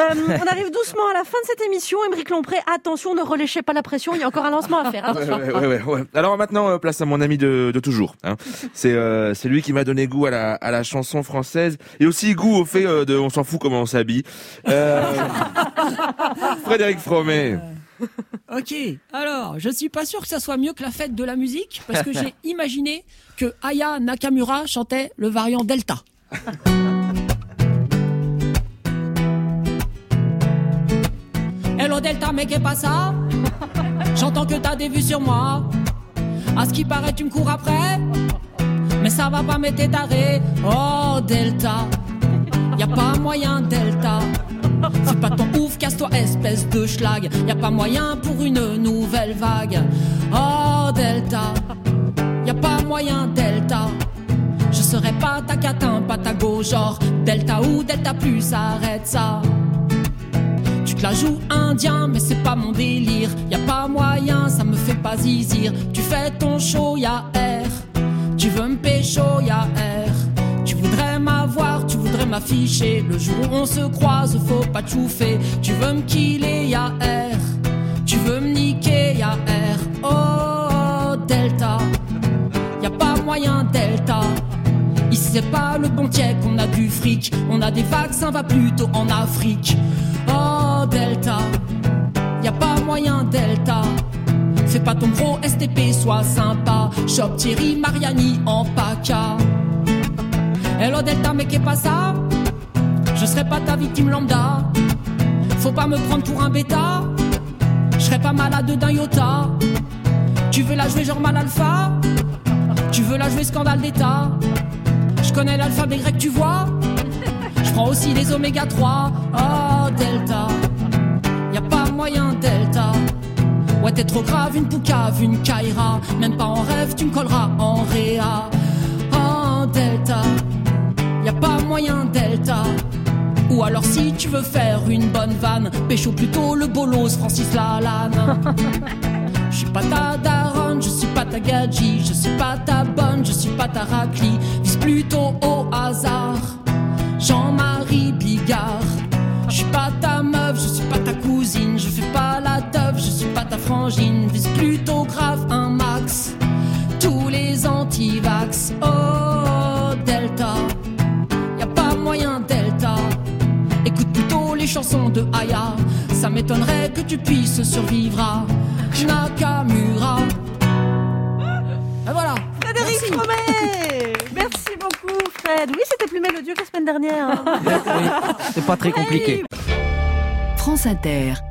On arrive doucement à la fin de cette émission. Aymeric Lompré, attention, ne relâchez pas la pression, il y a encore un lancement à faire. Ouais. Alors maintenant, place à mon ami de toujours. Hein. C'est lui qui m'a donné goût à la chanson française et aussi goût au fait de on s'en fout comment on s'habille. Frédéric Fromet. Ok, alors, je suis pas sûr que ça soit mieux que la fête de la musique, parce que j'ai imaginé que Aya Nakamura chantait le variant Delta. Hello Delta, mais qu'est pas ça? J'entends que t'as des vues sur moi. À ce qui paraît, tu me cours après, mais ça va pas m'être taré. Oh Delta, y a pas moyen Delta. Fais pas ton ouf, casse-toi espèce de schlag. Y a pas moyen pour une nouvelle vague. Oh Delta, y a pas moyen Delta. Je serai pas ta catin, pas ta go, genre Delta ou Delta plus, arrête ça. Tu te la joues indien, mais c'est pas mon délire. Y a pas moyen, ça me fait pas zizir. Tu fais ton show, y'a R. Tu veux me pécho, y'a R. Tu voudrais m'avoir, tu voudrais m'afficher. Le jour où on se croise, faut pas te chouffer. Tu veux me killer, y'a R. Tu veux me niquer, y'a R. Oh, Delta, y'a pas moyen Delta. Ici c'est pas le bon tièque, on a du fric. On a des vaccins, va plutôt en Afrique. Oh, Delta, y'a pas moyen Delta. Fais pas ton gros STP, sois sympa. Shop Thierry Mariani en paca. Hello Delta, mais qu'est pas ça? Je serai pas ta victime lambda. Faut pas me prendre pour un bêta. Je serai pas malade d'un iota. Tu veux la jouer genre mal alpha? Tu veux la jouer scandale d'état? Je connais l'alphabet grec, tu vois. Je prends aussi les oméga 3. Oh Delta, y a pas moyen Delta. Ouais t'es trop grave, une poucave, une Kaira. Même pas en rêve, tu me colleras en réa. Oh Delta, y a pas moyen Delta. Ou alors si tu veux faire une bonne vanne, pécho plutôt le bolos Francis Lalanne. Je suis pas ta daronne, je suis pas ta gadji. Je suis pas ta bonne, je suis pas ta racli. Vise plutôt au hasard Jean-Marie Bigard. Je suis pas ta meuf, je suis pas ta cousine. Je fais pas la teuf, je suis pas ta frangine. Vise plutôt grave un max, tous les anti-vax. Oh Delta, y a pas moyen Delta. Écoute plutôt les chansons de Aya. Ça m'étonnerait que tu puisses survivre à Nakamura. Et voilà. Frédéric Fromet. Merci beaucoup Fred. Oui, c'était plus mélodieux que la semaine dernière. Oui, c'est pas très compliqué. France Inter.